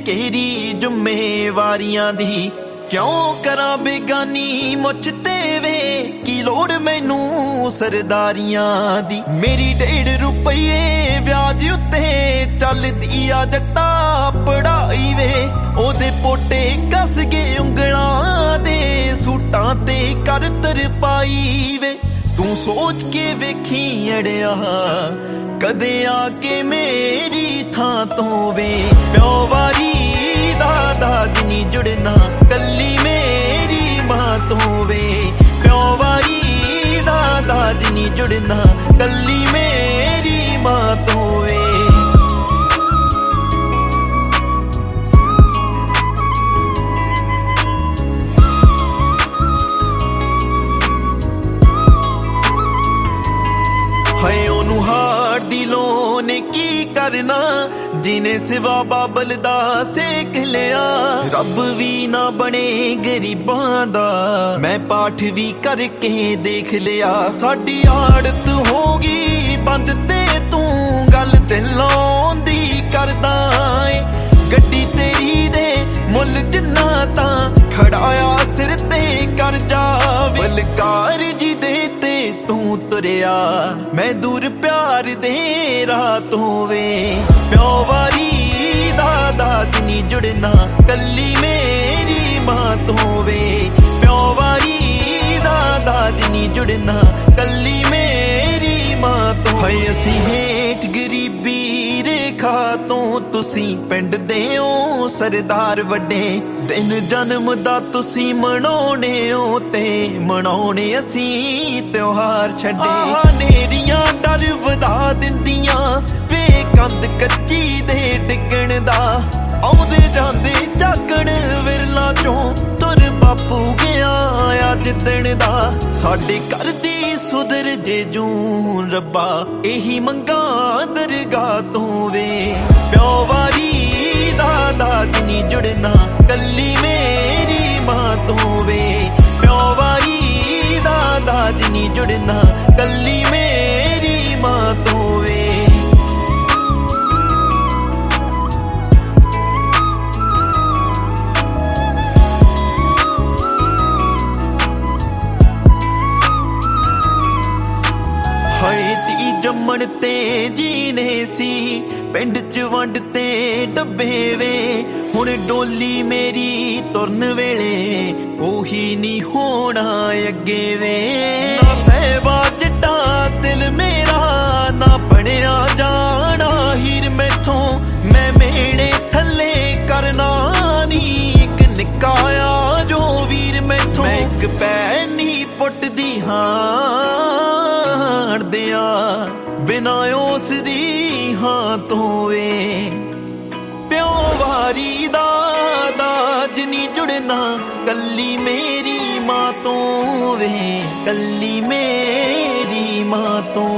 केरी जुम्मेवारियां दी क्यों करा बेगानी मुझ ते वे की लोड़ मैनू सरदारियां दी। मेरी 1.5 रुपये ब्याज उत्ते चलदी आ जट्टा पढ़ाई वे ओदे पोटे कस गए उंगलां दे सूटां ते कर तरपाई वे। तू सोच के वेखी अड़िया कदे आके मेरी थां तो वे प्यो वारी दाज नी जुड़ना कल्ली मेरी मां तो वे प्यो वारी दाज नी जुड़ना कल्ली मेरी मां तो वे। हाय ओनू हार दिलों ने की करना जिने सिवा बाबल दा सेक लिया। रब भी ना बने गरीबां दा मैं पाठ भी करके देख लिया। साडी आड़त होगी बंद ते तू गल दिलों दी करदा ए गड्डी तेरी दे मुल जिन्ना तां खड़ाया सिर ते कर जा बलकार जी दे ते तू तुरिया मैं दूर प्यार दे रातों वे प्यो वारी दाज नी जुड़ना कल्ली मेरी मां तो वे प्यो वारी दाज नी जुड़ना कल्ली मेरी मां तो। है असी हेठ गरीबी रेखा तो तुसी पिंड दे ओ सरदार वड्डे दिन जन्म दा तुसी मनाउने ओ ते मनाउने असी त्योहार छड्डे। नेरियां डर वधा दिंदियां वे कंध कच्ची दे डिगण दा आउंदे जांदे झाकण विरला चों तुर बापू गया आ जिद्दण दा। साडे घर दी सुधर जे जूं रब्बा एही मंगा दरगाह तो वे प्यो वारी दाज नी जुड़ना कल्ली मेरी मां तो वे प्यो वारी दाज नी जुड़ना कल्ली मेरी मां तो वे। जम्मण ते जीने सी पिंड च वंड ते डब्बे वे हुण डोली मेरी तुरन वेले ओही नी होना अगे वे। ना सहबा जट्टा दिल मेरा ना बनिया जाना हीर मैथों मैं मेणे थल्ले करना नी एक निकाया जो वीर मैथों मैं एक पैनी पुटदी हां दिया बिना उस दी हां तो वे प्यो वारी दाज नी जुड़ना कल्ली मेरी मां तो वे कल्ली मेरी मां तो।